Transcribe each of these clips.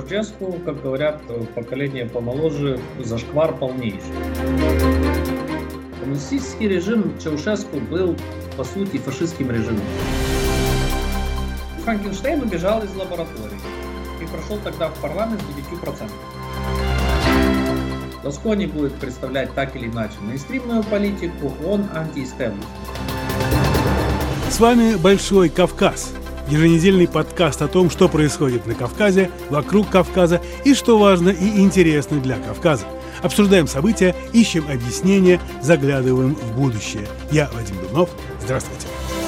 Джорджеску, как говорят поколение помоложе, зашквар полнейший. Коммунистический режим Чаушеску был, по сути, фашистским режимом. Франкенштейн убежал из лаборатории и прошел тогда в парламент с 9%. Ласкони будет представлять так или иначе мейнстримную политику, он антиэстеблишмент. С вами «Большой Кавказ». Еженедельный подкаст о том, что происходит на Кавказе, вокруг Кавказа и что важно и интересно для Кавказа. Обсуждаем события, ищем объяснения, заглядываем в будущее. Я Вадим Дубнов. Здравствуйте.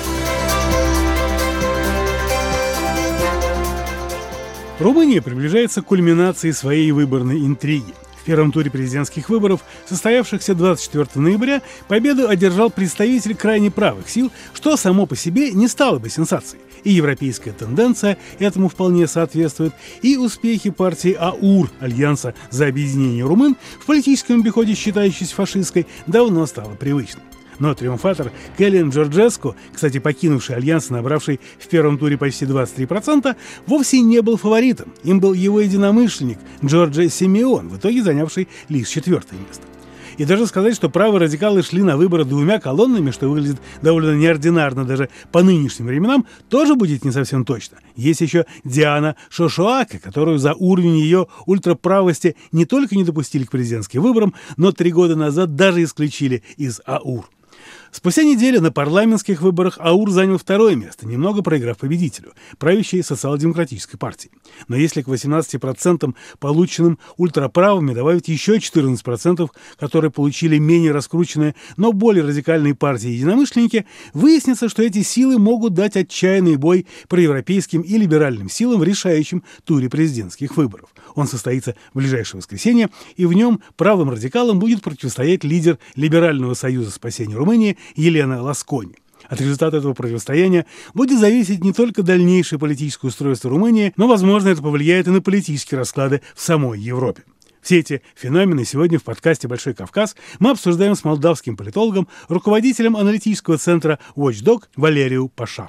Румыния приближается к кульминации своей выборной интриги. В первом туре президентских выборов, состоявшихся 24 ноября, победу одержал представитель крайне правых сил, что само по себе не стало бы сенсацией. И европейская тенденция этому вполне соответствует, и успехи партии АУР, Альянса за объединение румын, в политическом обиходе считающейся фашистской, давно стало привычным. Но триумфатор Кэлен Джорджеску, кстати, покинувший Альянс, набравший в первом туре почти 23%, вовсе не был фаворитом. Им был его единомышленник Джорджа Симеон, в итоге занявший лишь 4-е место. И даже сказать, что правые радикалы шли на выборы двумя колоннами, что выглядит довольно неординарно даже по нынешним временам, тоже будет не совсем точно. Есть еще Диана Шошоаке, которую за уровень ее ультраправости не только не допустили к президентским выборам, но 3 года назад даже исключили из АУР. Спустя неделю на парламентских выборах АУР занял 2-е место, немного проиграв победителю, правящей социал-демократической партии. Но если к 18% полученным ультраправыми добавить еще 14%, которые получили менее раскрученные, но более радикальные партии единомышленники, выяснится, что эти силы могут дать отчаянный бой проевропейским и либеральным силам в решающем туре президентских выборов. Он состоится в ближайшее воскресенье, и в нем правым радикалам будет противостоять лидер Либерального союза спасения Румынии Елена Ласкони. От результата этого противостояния будет зависеть не только дальнейшее политическое устройство Румынии, но, возможно, это повлияет и на политические расклады в самой Европе. Все эти феномены сегодня в подкасте «Большой Кавказ» мы обсуждаем с молдавским политологом, руководителем аналитического центра Watchdog Валерию Паша.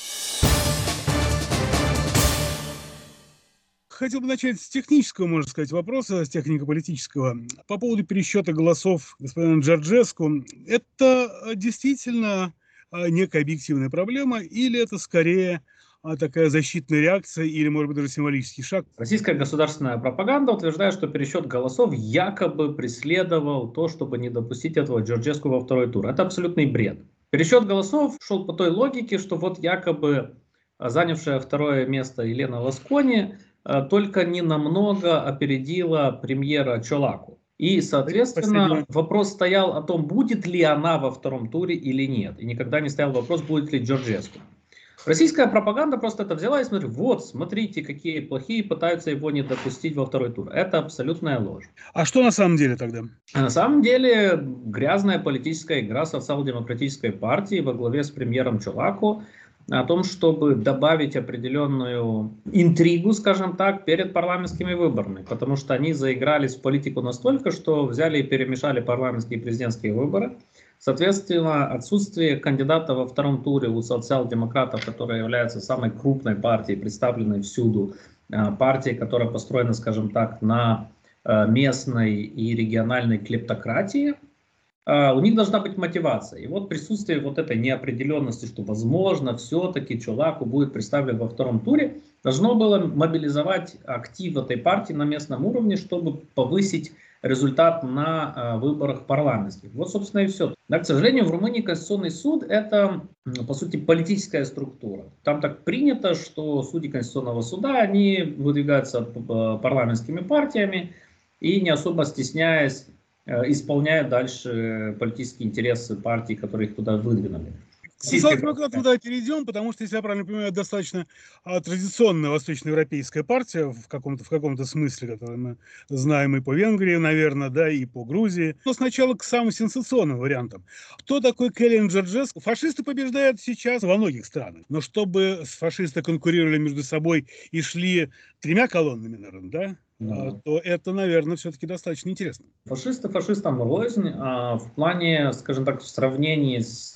Хотел бы начать с технического, можно сказать, вопроса, с технико-политического. По поводу пересчета голосов господина Джорджеску. Это действительно некая объективная проблема или это скорее такая защитная реакция или, может быть, даже символический шаг? Российская государственная пропаганда утверждает, что пересчет голосов якобы преследовал то, чтобы не допустить этого Джорджеску во 2-й тур. Это абсолютный бред. Пересчет голосов шел по той логике, что вот якобы занявшая 2-е место Елена Ласкони только ненамного опередила премьера Чолаку. И, соответственно, вопрос стоял о том, будет ли она во 2-м туре или нет. И никогда не стоял вопрос, будет ли Джорджеску. Российская пропаганда просто это взяла и смотрит, вот, смотрите, какие плохие, пытаются его не допустить во 2-й тур. Это абсолютная ложь. А что на самом деле тогда? На самом деле грязная политическая игра социал-демократической партии во главе с премьером Чолаку о том, чтобы добавить определенную интригу, скажем так, перед парламентскими выборами. Потому что они заигрались в политику настолько, что взяли и перемешали парламентские и президентские выборы. Соответственно, отсутствие кандидата во 2-м туре у социал-демократов, которая является самой крупной партией, представленной всюду, партией, которая построена, скажем так, на местной и региональной клептократии, у них должна быть мотивация. И вот присутствие вот этой неопределенности, что возможно все-таки Чолаку будет представлен во 2-м туре, должно было мобилизовать актив этой партии на местном уровне, чтобы повысить результат на выборах парламентских. Вот, собственно, и все. Да, к сожалению, в Румынии Конституционный суд – это, по сути, политическая структура. Там так принято, что судьи Конституционного суда, они выдвигаются парламентскими партиями и, не особо стесняясь, исполняют дальше политические интересы партий, которые их туда выдвинули. Социал-демократы туда перейдем, потому что, если я правильно понимаю, достаточно традиционная восточноевропейская партия в каком-то смысле, которую мы знаем и по Венгрии, наверное, да, и по Грузии. Но сначала к самым сенсационным вариантам. Кто такой Кэлен Джорджеску? Фашисты побеждают сейчас во многих странах. Но чтобы фашисты конкурировали между собой и шли 3 колоннами, наверное, да? то это, наверное, все-таки достаточно интересно. Фашисты фашистам рознь, в плане, скажем так, в сравнении с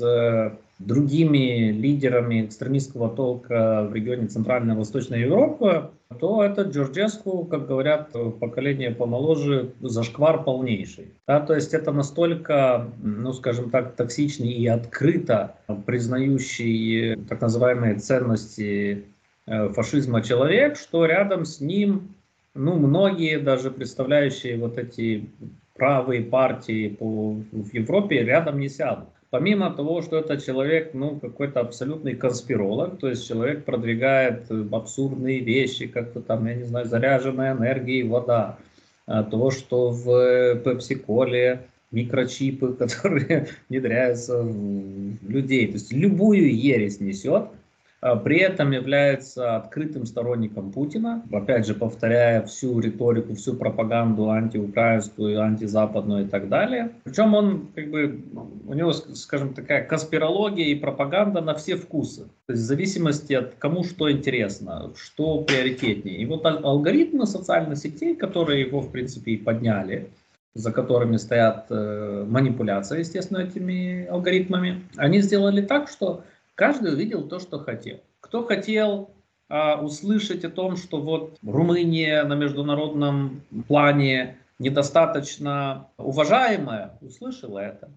другими лидерами экстремистского толка в регионе Центральной и Восточной Европы, то это Джорджеску, как говорят поколение помоложе, зашквар полнейший. Да, то есть это настолько, ну скажем так, токсичный и открыто признающий так называемые ценности фашизма человек, что рядом с ним, ну, многие, даже представляющие вот эти правые партии в Европе, рядом не сядут. Помимо того, что это человек, ну, какой-то абсолютный конспиролог, то есть человек продвигает абсурдные вещи, как-то там, я не знаю, заряженная энергией вода, то, что в пепси-коле микрочипы, которые внедряются в людей, то есть любую ересь несет. При этом является открытым сторонником Путина, опять же повторяя всю риторику, всю пропаганду антиукраинскую, антизападную и так далее. Причем он, как бы, у него, скажем, такая конспирология и пропаганда на все вкусы. То есть в зависимости от кому что интересно, что приоритетнее. И вот алгоритмы социальных сетей, которые его, в принципе, и подняли, за которыми стоят манипуляции, естественно, этими алгоритмами, они сделали так, что каждый увидел то, что хотел. Кто хотел услышать о том, что вот Румыния на международном плане недостаточно уважаемая, услышал это.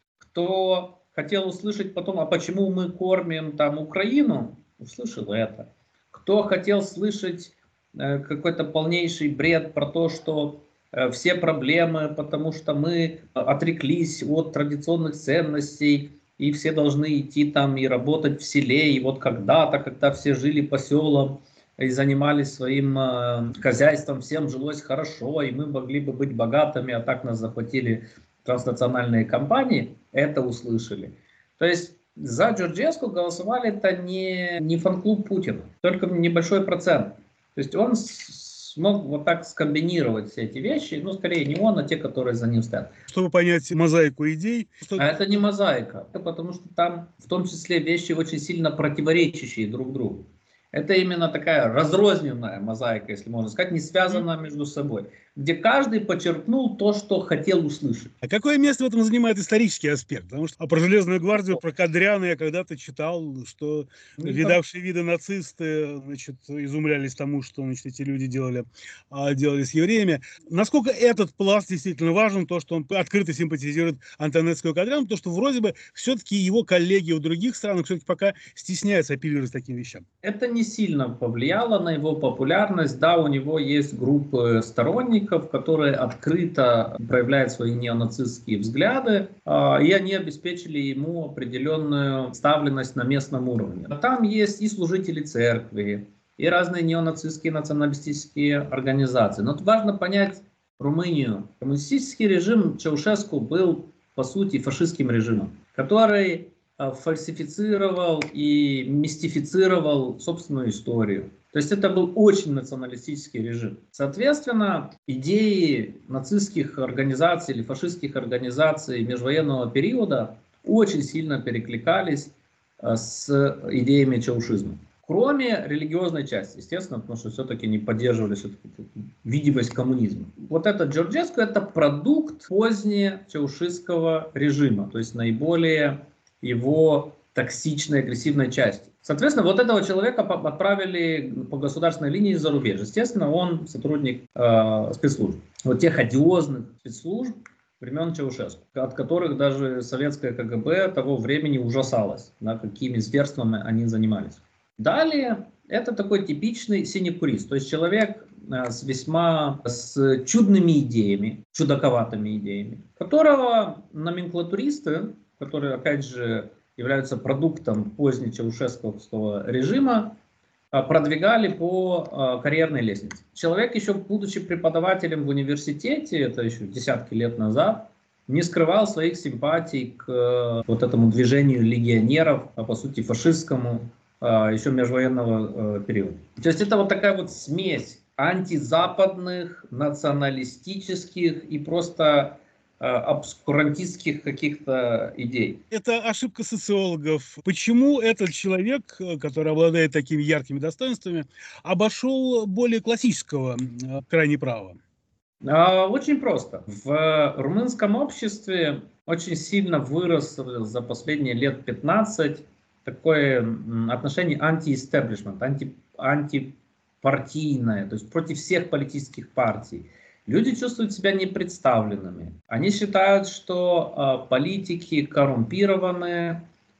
Кто хотел услышать потом, а почему мы кормим там Украину, услышал это. Кто хотел слышать какой-то полнейший бред про то, что все проблемы, потому что мы отреклись от традиционных ценностей, и все должны идти там и работать в селе, и вот когда-то, когда все жили по селам и занимались своим хозяйством, всем жилось хорошо, и мы могли бы быть богатыми, а так нас захватили транснациональные компании, это услышали. То есть за Джорджеску голосовали это не фан-клуб Путина, только небольшой процент. То есть он смог вот так скомбинировать все эти вещи, ну, скорее не он, а те, которые за ним стоят. Чтобы понять мозаику идей. А это не мозаика, потому что там в том числе вещи очень сильно противоречащие друг другу. Это именно такая разрозненная мозаика, если можно сказать, не связанная между собой, где каждый подчеркнул то, что хотел услышать. А какое место в этом занимает исторический аспект? Потому что про Железную гвардию, про Кадряна я когда-то читал, что видавшие виды нацисты, значит, изумлялись тому, что, значит, эти люди делали с евреями. Насколько этот пласт действительно важен, то, что он открыто симпатизирует Антонецкому Кадряну, то, что вроде бы все-таки его коллеги в других странах все-таки пока стесняются апеллировать к таким вещам. Это не сильно повлияло на его популярность. Да, у него есть группы сторонников, которые открыто проявляют свои неонацистские взгляды, и они обеспечили ему определенную представленность на местном уровне. Там есть и служители церкви, и разные неонацистские националистические организации. Но тут важно понять Румынию. Коммунистический режим Чаушеску был, по сути, фашистским режимом, который фальсифицировал и мистифицировал собственную историю. То есть это был очень националистический режим. Соответственно, идеи нацистских организаций или фашистских организаций межвоенного периода очень сильно перекликались с идеями чаушизма. Кроме религиозной части, естественно, потому что все-таки не поддерживали видимость коммунизма. Вот этот Джорджеску — это продукт позднечаушистского режима, то есть наиболее его токсичной, агрессивной части. Соответственно, вот этого человека отправили по государственной линии за рубеж. Естественно, он сотрудник спецслужб. Вот тех одиозных спецслужб времен Чаушеску, от которых даже советское КГБ того времени ужасалось, да, какими зверствами они занимались. Далее, это такой типичный синекурист, то есть человек с чудными идеями, чудаковатыми идеями, которого номенклатуристы, которые, опять же, являются продуктом позднечаушесковского режима, продвигали по карьерной лестнице. Человек, еще будучи преподавателем в университете, это еще десятки лет назад, не скрывал своих симпатий к вот этому движению легионеров, по сути фашистскому, еще межвоенного периода. То есть это вот такая вот смесь антизападных, националистических и просто обскурантистских каких-то идей. Это ошибка социологов. Почему этот человек, который обладает такими яркими достоинствами, обошел более классического крайне правого? Очень просто. В румынском обществе очень сильно вырос за последние лет 15 такое отношение анти-истеблишмент, антипартийное, то есть против всех политических партий. Люди чувствуют себя непредставленными. Они считают, что политики коррумпированы,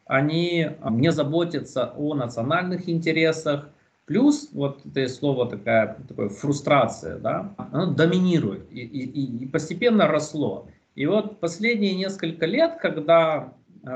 они не заботятся о национальных интересах. Плюс, вот это слово такая фрустрация, да, оно доминирует и постепенно росло. И вот последние несколько лет, когда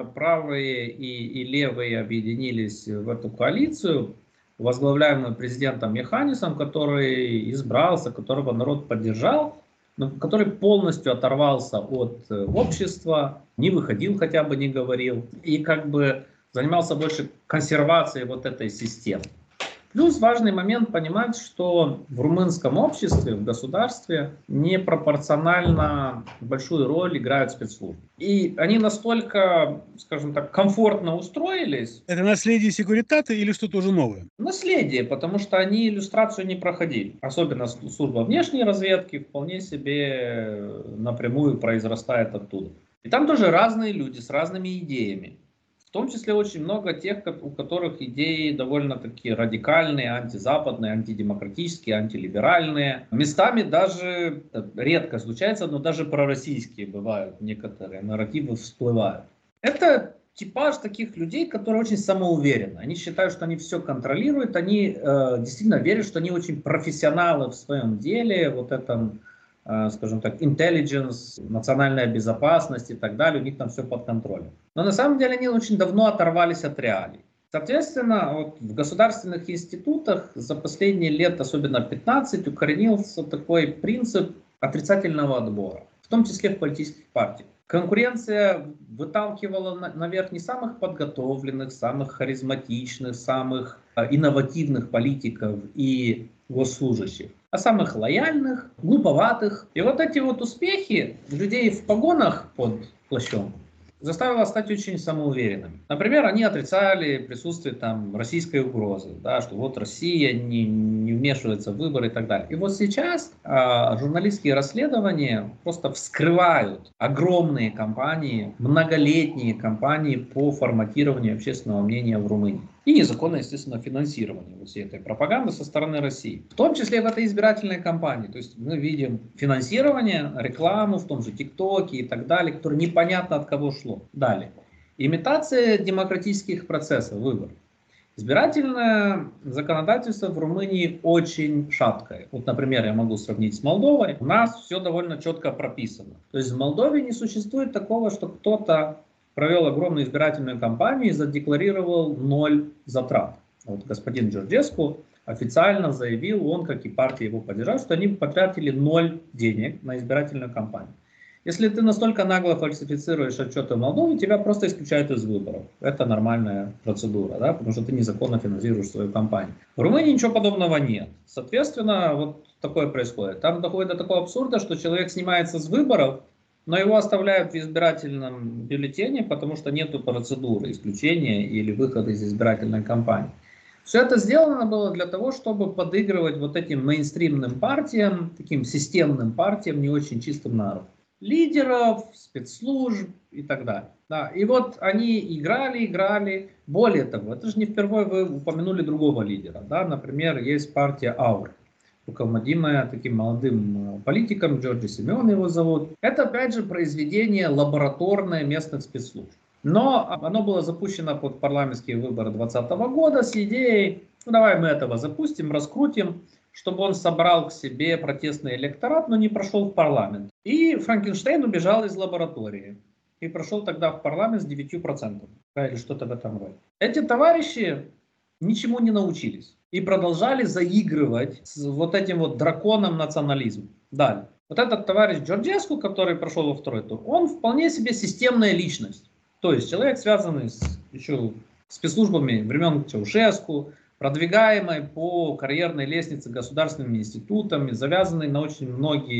правые и левые объединились в эту коалицию, возглавляемую президентом Йоханнисом, который избрался, которого народ поддержал, но который полностью оторвался от общества, не выходил, хотя бы не говорил, и как бы занимался больше консервацией вот этой системы. Плюс важный момент понимать, что в румынском обществе, в государстве непропорционально большую роль играют спецслужбы. И они настолько, скажем так, комфортно устроились. Это наследие Секуритата или что-то уже новое? Наследие, потому что они иллюстрацию не проходили. Особенно служба внешней разведки вполне себе напрямую произрастает оттуда. И там тоже разные люди с разными идеями. В том числе очень много тех, у которых идеи довольно-таки радикальные, антизападные, антидемократические, антилиберальные. Местами даже, редко случается, но даже пророссийские бывают некоторые, нарративы всплывают. Это типаж таких людей, которые очень самоуверены. Они считают, что они все контролируют, они действительно верят, что они очень профессионалы в своем деле, вот этом, скажем так, intelligence, национальная безопасность и так далее, у них там все под контролем. Но на самом деле они очень давно оторвались от реалий. Соответственно, вот в государственных институтах за последние лет, особенно 15, укоренился такой принцип отрицательного отбора, в том числе в политических партиях. Конкуренция выталкивала наверх не самых подготовленных, самых харизматичных, самых инновативных политиков и госслужащих, а самых лояльных, глуповатых. И вот эти вот успехи людей в погонах под плащом заставило стать очень самоуверенными. Например, они отрицали присутствие там российской угрозы, да, что вот Россия не вмешивается в выборы и так далее. И вот сейчас журналистские расследования просто вскрывают огромные кампании, многолетние кампании по форматированию общественного мнения в Румынии. И незаконное, естественно, финансирование вот всей этой пропаганды со стороны России. В том числе в этой избирательной кампании. То есть мы видим финансирование, рекламу в том же ТикТоке и так далее, которое непонятно от кого шло. Далее. Имитация демократических процессов, выборов. Избирательное законодательство в Румынии очень шаткое. Вот, например, я могу сравнить с Молдовой. У нас все довольно четко прописано. То есть в Молдове не существует такого, что кто-то провел огромную избирательную кампанию и задекларировал 0 затрат. Вот господин Джорджеску официально заявил, он, как и партия его поддержала, что они потратили 0 денег на избирательную кампанию. Если ты настолько нагло фальсифицируешь отчеты в Молдове, тебя просто исключают из выборов. Это нормальная процедура, да, потому что ты незаконно финансируешь свою кампанию. В Румынии ничего подобного нет. Соответственно, вот такое происходит. Там доходит до такого абсурда, что человек снимается с выборов, но его оставляют в избирательном бюллетене, потому что нет процедуры исключения или выхода из избирательной кампании. Все это сделано было для того, чтобы подыгрывать вот этим мейнстримным партиям, таким системным партиям, не очень чистым народом. Лидеров, спецслужб и так далее. Да, и вот они играли. Более того, это же не впервые вы упомянули другого лидера. Да? Например, есть партия АУР, руководимая таким молодым политиком, Джорджи Симеон его зовут. Это, опять же, произведение лабораторное местных спецслужб. Но оно было запущено под парламентские выборы 2020 года с идеей, ну давай мы этого запустим, раскрутим, чтобы он собрал к себе протестный электорат, но не прошел в парламент. И Франкенштейн убежал из лаборатории. И прошел тогда в парламент с 9%. Или что-то в этом роде. Эти товарищи ничему не научились. И продолжали заигрывать с вот этим вот драконом национализма. Далее. Вот этот товарищ Джорджеску, который прошел во второй тур, он вполне себе системная личность. То есть человек, связанный с еще спецслужбами времен Чаушеску, продвигаемый по карьерной лестнице государственными институтами, завязанный на очень многие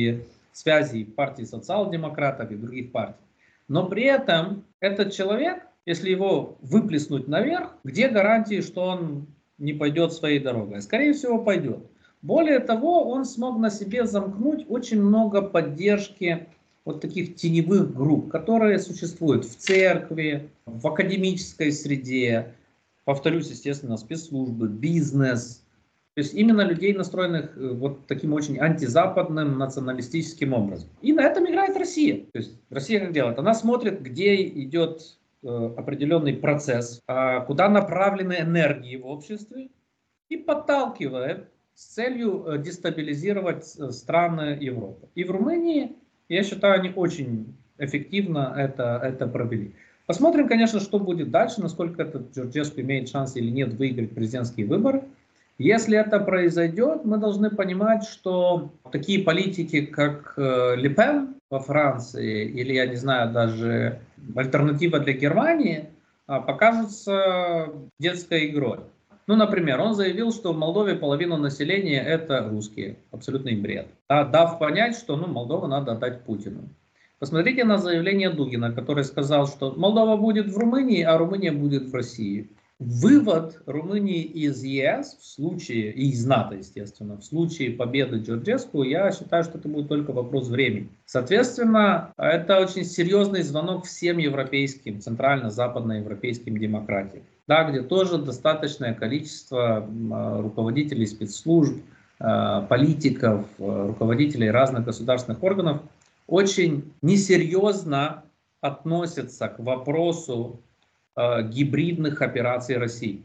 связей в партии социал-демократов и других партий. Но при этом этот человек, если его выплеснуть наверх, где гарантии, что он не пойдет своей дорогой? Скорее всего, пойдет. Более того, он смог на себе замкнуть очень много поддержки вот таких теневых групп, которые существуют в церкви, в академической среде, повторюсь, естественно, спецслужбы, бизнес. То есть именно людей, настроенных вот таким очень антизападным, националистическим образом. И на этом играет Россия. То есть Россия как делает? Она смотрит, где идет определенный процесс, куда направлены энергии в обществе, и подталкивает с целью дестабилизировать страны Европы. И в Румынии, я считаю, они очень эффективно это провели. Посмотрим, конечно, что будет дальше, насколько этот Джорджеску имеет шанс или нет выиграть президентские выборы. Если это произойдет, мы должны понимать, что такие политики, как Ле Пен во Франции, или, я не знаю, даже альтернатива для Германии, покажутся детской игрой. Ну, например, он заявил, что в Молдове половина населения это русские. Абсолютный бред. Дав понять, что Молдову надо отдать Путину. Посмотрите на заявление Дугина, который сказал, что Молдова будет в Румынии, а Румыния будет в России. Вывод Румынии из ЕС в случае, и из НАТО, естественно, в случае победы Джорджеску, я считаю, что это будет только вопрос времени. Соответственно, это очень серьезный звонок всем европейским, центрально-западноевропейским демократиям. Да, где тоже достаточное количество руководителей спецслужб, политиков, руководителей разных государственных органов очень несерьезно относятся к вопросу гибридных операций России.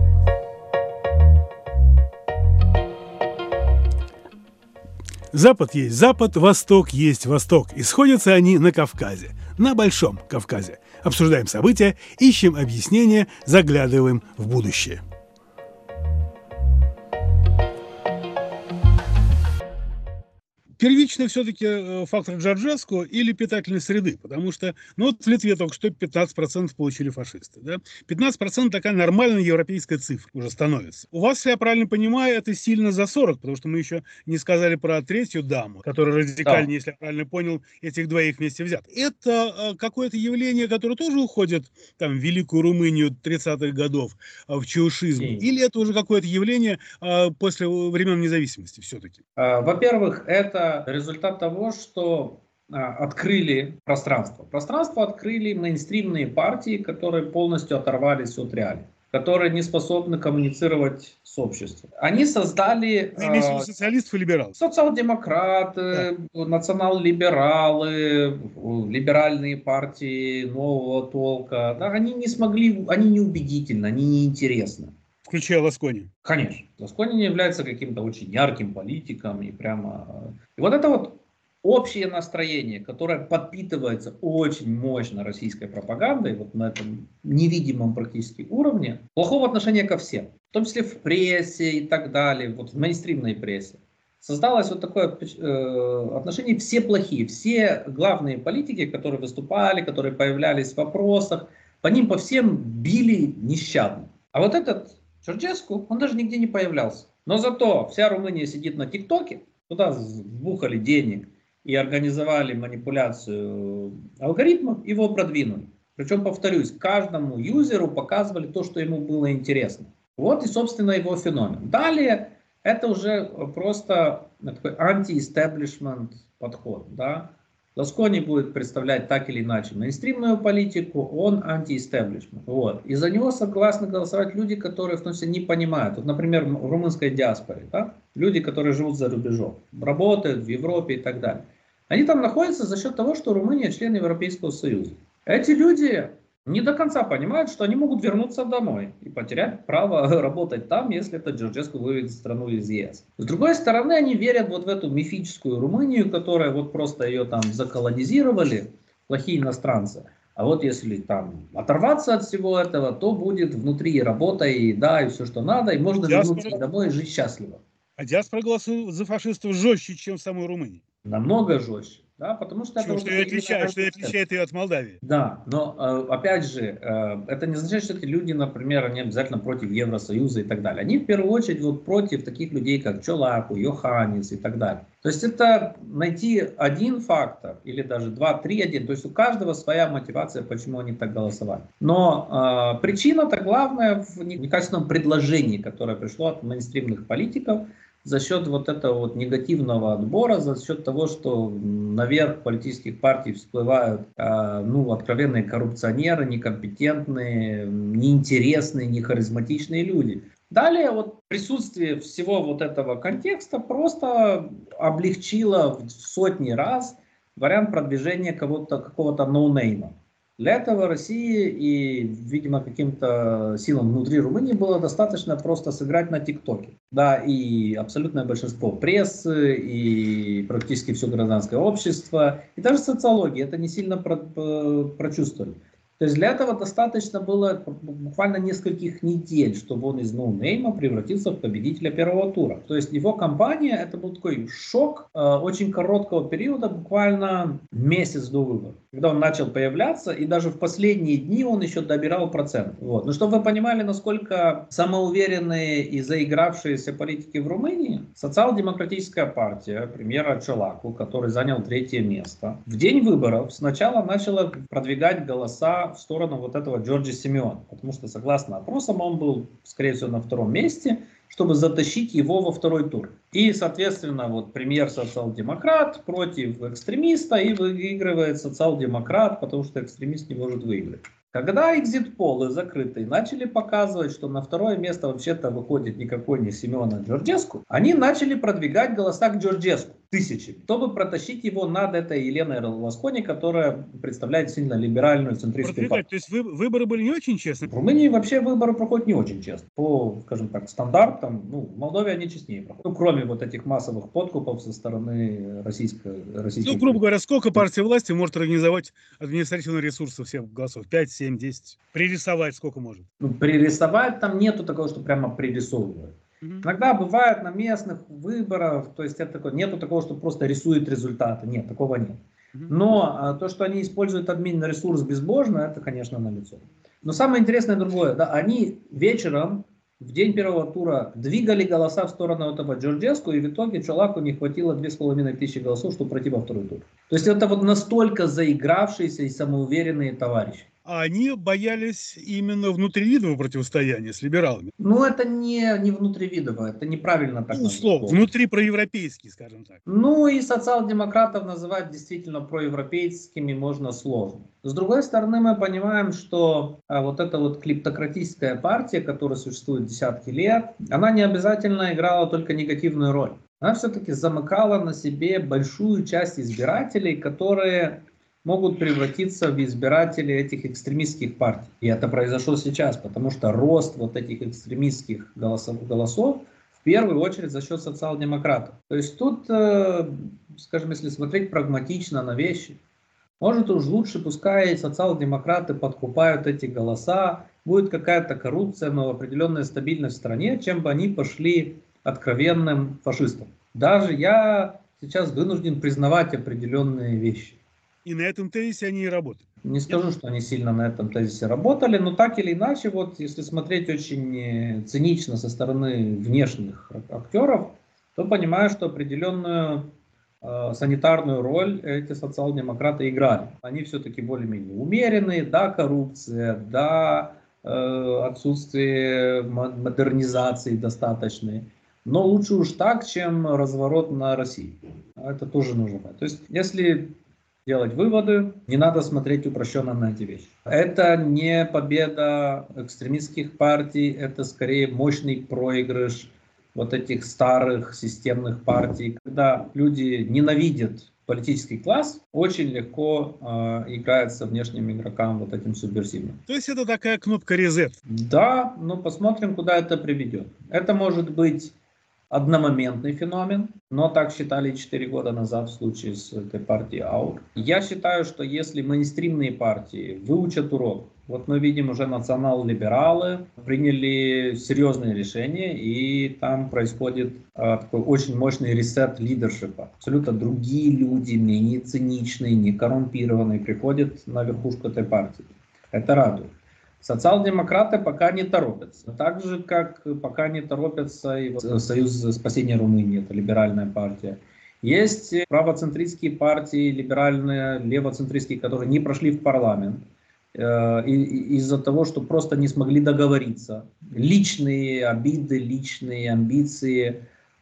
Запад есть Запад, Восток есть Восток. И сходятся они на Кавказе, на Большом Кавказе. Обсуждаем события, ищем объяснения, заглядываем в будущее. Первичный все-таки фактор Джорджеску или питательной среды, потому что, вот в Литве только что 15% получили фашисты. Да? 15% такая нормальная европейская цифра уже становится. У вас, я правильно понимаю, это сильно за 40, потому что мы еще не сказали про третью даму, которая радикальнее, да, если я правильно понял, этих двоих вместе взят. Это какое-то явление, которое тоже уходит там, в Великую Румынию 30-х годов, в чаушизм, или это уже какое-то явление после времен независимости все-таки? Во-первых, это результат того, что открыли пространство. Пространство открыли мейнстримные партии, которые полностью оторвались от реалий, которые не способны коммуницировать с обществом. Они создали... социалистов и либералов? Социал-демократы, да, национал-либералы, либеральные партии нового толка. Да, они не смогли, они неубедительны, они неинтересны. Включая Ласкони. Конечно. Ласкони не является каким-то очень ярким политиком. И вот это вот общее настроение, которое подпитывается очень мощно российской пропагандой, вот на этом невидимом практически уровне, плохого отношения ко всем, в том числе в прессе и так далее, вот в мейнстримной прессе, создалось вот такое отношение: все плохие, все главные политики, которые выступали, которые появлялись в вопросах, по ним по всем били нещадно. А вот этот Джорджеску, он даже нигде не появлялся. Но зато вся Румыния сидит на ТикТоке, туда вбухали денег и организовали манипуляцию алгоритмов, его продвинули. Причем, повторюсь, каждому юзеру показывали то, что ему было интересно. Вот и, собственно, его феномен. Далее это уже просто такой анти-истеблишмент подход. Да? Ласкони будет представлять так или иначе мейнстримную политику, он анти-истеблишмент. Вот. И за него согласны голосовать люди, которые в том числе не понимают. Вот, например, в румынской диаспоре, да? Люди, которые живут за рубежом, работают в Европе и так далее. Они там находятся за счет того, что Румыния член Европейского Союза. Эти люди не до конца понимают, что они могут вернуться домой и потерять право работать там, если это Джорджеску выведет страну из ЕС. С другой стороны, они верят вот в эту мифическую Румынию, которая вот просто ее там заколонизировали, плохие иностранцы. А вот если там оторваться от всего этого, то будет внутри работа и еда, и все, что надо, и можно вернуться домой и жить счастливо. А диаспора голосует за фашистов жестче, чем в самой Румынии. Намного жестче. Да, потому что это Что и отличает ее от Молдавии. Да, но опять же, это не означает, что эти люди, например, они обязательно против Евросоюза и так далее. Они в первую очередь вот против таких людей, как Чолаку, Йоханнис и так далее. То есть это найти один фактор или даже два, три, один. То есть у каждого своя мотивация, почему они так голосовали. Но причина-то главная в некачественном предложении, которое пришло от мейнстримных политиков, за счет вот этого вот негативного отбора, за счет того, что наверх политических партий всплывают откровенные коррупционеры, некомпетентные, неинтересные, нехаризматичные люди. Далее вот присутствие всего вот этого контекста просто облегчило в сотни раз вариант продвижения какого-то ноунейма. Для этого России и, видимо, каким-то силам внутри Румынии было достаточно просто сыграть на ТикТоке. Да, и абсолютное большинство прессы, и практически все гражданское общество, и даже социология это не сильно прочувствовали. То есть для этого достаточно было буквально нескольких недель, чтобы он из ноунейма превратился в победителя первого тура. То есть его кампания, это был такой шок очень короткого периода, буквально месяц до выборов, когда он начал появляться, и даже в последние дни он еще добирал процент. Вот. Но чтобы вы понимали, насколько самоуверенные и заигравшиеся политики в Румынии, социал-демократическая партия премьера Чолаку, который занял 3-е место, в день выборов сначала начала продвигать голоса в сторону вот этого Джорджа Симеона, потому что, согласно опросам, он был, скорее всего, на 2-м месте, чтобы затащить его во 2-й тур. И, соответственно, вот премьер социал-демократ против экстремиста, и выигрывает социал-демократ, потому что экстремист не может выиграть. Когда экзит-полы закрытые начали показывать, что на 2-е место вообще-то выходит никакой не Симеон, а Джорджеску, они начали продвигать голоса к Джорджеску тысячами, чтобы протащить его над этой Еленой Ласкони, которая представляет сильно либеральную центристскую партию. То есть выборы были не очень честны? В Румынии вообще выборы проходят не очень честно. По, скажем так, стандартам, в Молдове они честнее проходят. Кроме вот этих массовых подкупов со стороны российской. Грубо говоря, сколько партия власти может организовать административные ресурсы всех голосов? 5, 7, 10? Пририсовать сколько может? Пририсовать там нету такого, что прямо пририсовывают. Иногда бывает на местных выборах, то есть это такое, нету такого, что просто рисует результаты. Нет, такого нет. Но то, что они используют админ-ресурс безбожно, это, конечно, налицо. Но самое интересное другое. Да, они вечером, в день первого тура, двигали голоса в сторону этого Джорджеску, и в итоге Чолаку не хватило 2500 голосов, чтобы пройти во 2-й тур. То есть это вот настолько заигравшиеся и самоуверенные товарищи. А они боялись именно внутривидового противостояния с либералами. Это не внутривидовое, это неправильно так называть. Условно, внутри проевропейский, скажем так. И социал-демократов называть действительно проевропейскими можно сложно. С другой стороны, мы понимаем, что вот эта вот клептократическая партия, которая существует десятки лет, она не обязательно играла только негативную роль. Она все-таки замыкала на себе большую часть избирателей, которые могут превратиться в избирателей этих экстремистских партий. И это произошло сейчас, потому что рост вот этих экстремистских голосов в первую очередь за счет социал-демократов. То есть тут, скажем, если смотреть прагматично на вещи, может уж лучше, пускай социал-демократы подкупают эти голоса, будет какая-то коррупция, но определенная стабильность в стране, чем бы они пошли откровенным фашистам. Даже я сейчас вынужден признавать определенные вещи. И на этом тезисе они и работают. Не скажу, что они сильно на этом тезисе работали, но так или иначе, вот если смотреть очень цинично со стороны внешних актеров, то понимаю, что определенную санитарную роль эти социал-демократы играли. Они все-таки более-менее умеренные, да, коррупция, да, отсутствие модернизации достаточной. Но лучше уж так, чем разворот на Россию. Это тоже нужно. То есть, если делать выводы, не надо смотреть упрощенно на эти вещи. Это не победа экстремистских партий, это скорее мощный проигрыш вот этих старых системных партий. Когда люди ненавидят политический класс, очень легко играется внешним игрокам вот этим субверсивным. То есть это такая кнопка резет? Да, но посмотрим, куда это приведет. Это может быть одномоментный феномен, но так считали 4 года назад в случае с этой партией АУР. Я считаю, что если мейнстримные партии выучат урок Вот мы видим, уже национал-либералы приняли серьезные решения, и там происходит такой очень мощный ресет лидершипа. Абсолютно другие люди, менее циничные, не коррумпированные, приходят на верхушку этой партии. Это радует. Социал-демократы пока не торопятся. Так же, как пока не торопятся и Союз спасения Румынии, это либеральная партия. Есть правоцентристские партии, либеральные, левоцентристские, которые не прошли в парламент из-за того, что просто не смогли договориться. Личные обиды, личные амбиции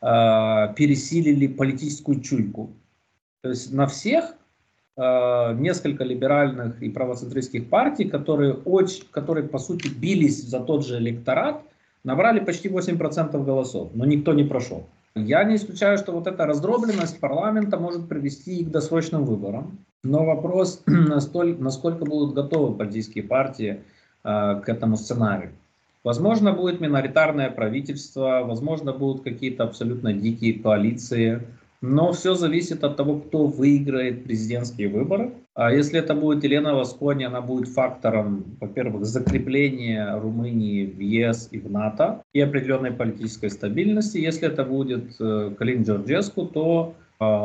пересилили политическую чуйку. То есть на всех несколько либеральных и правоцентристских партий, которые по сути бились за тот же электорат, набрали почти 8% голосов, но никто не прошел. Я не исключаю, что вот эта раздробленность парламента может привести и к досрочным выборам. Но вопрос, насколько будут готовы политические партии к этому сценарию. Возможно, будет миноритарное правительство, возможно, будут какие-то абсолютно дикие коалиции. Но все зависит от того, кто выиграет президентские выборы. А если это будет Елена Васкони, она будет фактором, во-первых, закрепления Румынии в ЕС и в НАТО и определенной политической стабильности. Если это будет Калин Джорджеску, то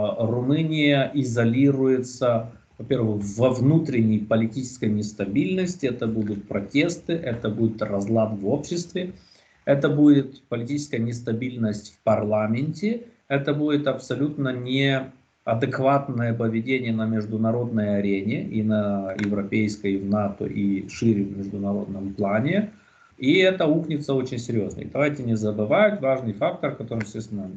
Румыния изолируется, во-первых, во внутренней политической нестабильности. Это будут протесты, это будет разлад в обществе, это будет политическая нестабильность в парламенте. Это будет абсолютно неадекватное поведение на международной арене, и на европейской, и в НАТО, и шире в международном плане. И это ухнется очень серьезно. И давайте не забывать важный фактор, который, естественно,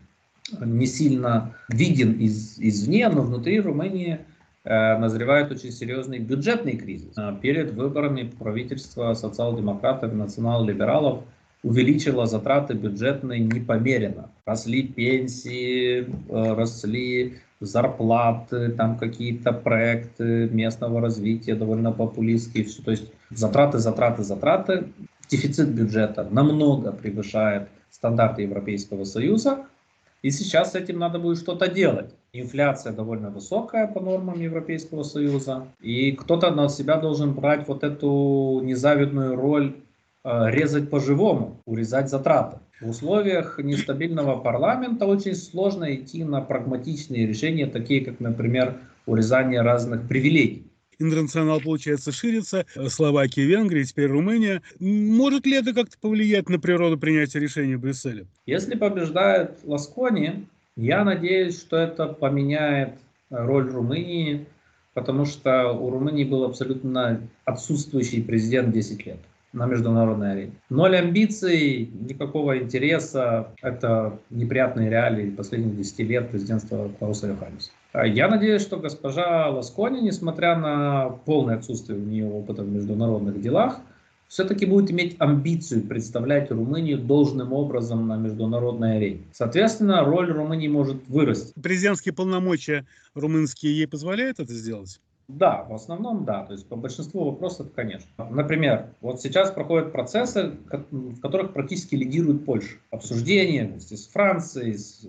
не сильно виден извне, но внутри Румынии назревает очень серьезный бюджетный кризис. Перед выборами правительство социал-демократов и национал-либералов увеличила затраты бюджетные непомерно. Росли пенсии, росли зарплаты, там какие-то проекты местного развития довольно популистские. Все. То есть затраты. Дефицит бюджета намного превышает стандарты Европейского Союза. И сейчас с этим надо будет что-то делать. Инфляция довольно высокая по нормам Европейского Союза. И кто-то на себя должен брать вот эту незавидную роль резать по-живому, урезать затраты. В условиях нестабильного парламента очень сложно идти на прагматичные решения, такие как, например, урезание разных привилегий. Интернационал, получается, ширится, Словакия, Венгрия, теперь Румыния. Может ли это как-то повлиять на природу принятия решений в Брюсселе? Если побеждает Ласкони, я надеюсь, что это поменяет роль Румынии, потому что у Румынии был абсолютно отсутствующий президент 10 лет на международной арене. 0 амбиций, никакого интереса. Это неприятные реалии последних 10 лет президентства Клауса Йоханнеса. Я надеюсь, что госпожа Ласкони, несмотря на полное отсутствие у нее опыта в международных делах, все-таки будет иметь амбицию представлять Румынию должным образом на международной арене. Соответственно, роль Румынии может вырасти. Президентские полномочия румынские ей позволяют это сделать? Да, в основном да, то есть по большинству вопросов, конечно. Например, вот сейчас проходят процессы, в которых практически лидирует Польша. Обсуждения вместе с Францией, с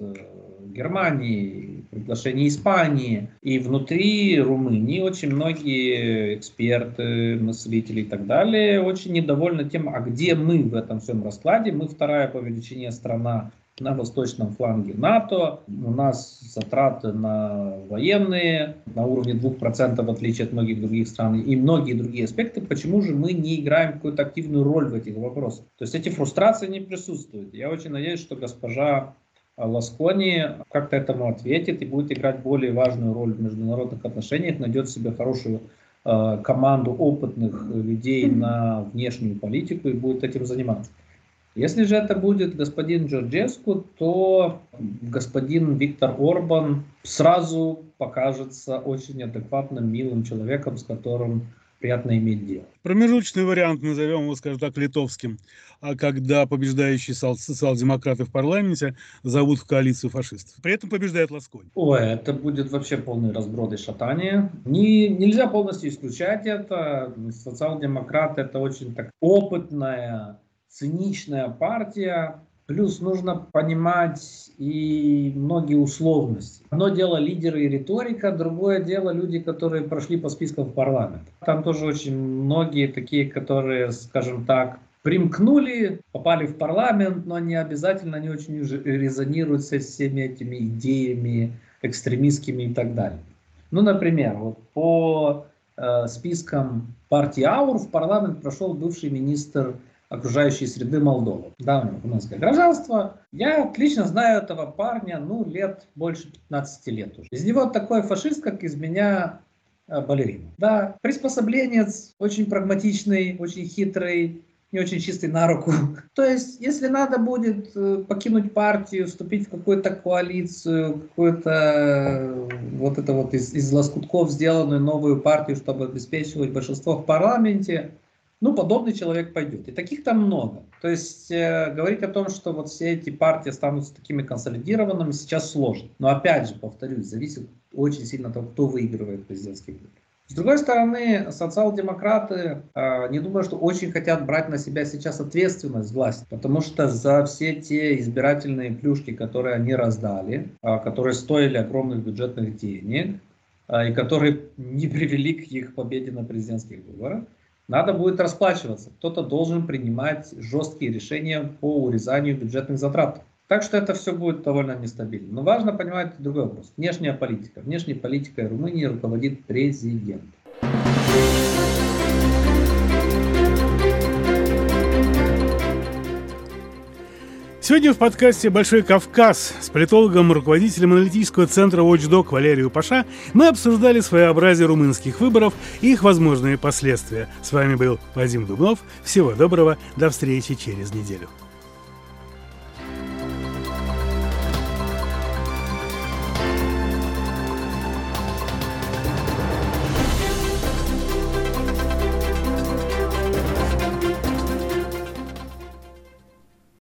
Германией, приглашение Испании. И внутри Румынии очень многие эксперты, мыслители и так далее очень недовольны тем, а где мы в этом всем раскладе. Мы вторая по величине страна на восточном фланге НАТО. У нас затраты на военные на уровне 2%, в отличие от многих других стран, и многие другие аспекты. Почему же мы не играем какую-то активную роль в этих вопросах? То есть эти фрустрации не присутствуют. Я очень надеюсь, что госпожа Ласкони как-то этому ответит и будет играть более важную роль в международных отношениях, найдет себе хорошую команду опытных людей на внешнюю политику и будет этим заниматься. Если же это будет господин Джорджеску, то господин Виктор Орбан сразу покажется очень адекватным, милым человеком, с которым приятно иметь дело. Промежуточный вариант, назовем его, скажем так, литовским, когда побеждающие социал-демократы в парламенте зовут в коалицию фашистов. При этом побеждает Ласкони. Ой, это будет вообще полный разброд и шатание. Нельзя полностью исключать это. Социал-демократы — это очень так опытная, циничная партия, Плюс нужно понимать и многие условности. Одно дело лидеры и риторика, другое дело люди, которые прошли по спискам в парламент. Там тоже очень многие такие, которые, скажем так, примкнули, попали в парламент, но не обязательно, не очень резонируют со всеми этими идеями экстремистскими и так далее. Ну, например, вот по спискам партии АУР в парламент прошел бывший министр окружающей среды Молдовы. Да, у него румынское гражданство. Я отлично знаю этого парня, лет больше 15 лет уже. Из него такой фашист, как из меня балерина. Да, приспособленец, очень прагматичный, очень хитрый, не очень чистый на руку. То есть, если надо будет покинуть партию, вступить в какую-то коалицию, какую-то из лоскутков сделанную новую партию, чтобы обеспечивать большинство в парламенте, подобный человек пойдет. И таких там много. То есть говорить о том, что вот все эти партии станут такими консолидированными, сейчас сложно. Но опять же, повторюсь, зависит очень сильно от того, кто выигрывает президентский выбор. С другой стороны, социал-демократы, не думаю, что очень хотят брать на себя сейчас ответственность власти, потому что за все те избирательные плюшки, которые они раздали, которые стоили огромных бюджетных денег, и которые не привели к их победе на президентских выборах, надо будет расплачиваться. Кто-то должен принимать жесткие решения по урезанию бюджетных затрат. Так что это все будет довольно нестабильно. Но важно понимать другой вопрос. Внешняя политика. Внешней политикой Румынии руководит президент. Сегодня в подкасте «Большой Кавказ» с политологом, руководителем аналитического центра Watchdog Валерию Паша мы обсуждали своеобразие румынских выборов и их возможные последствия. С вами был Вадим Дубнов. Всего доброго. До встречи через неделю.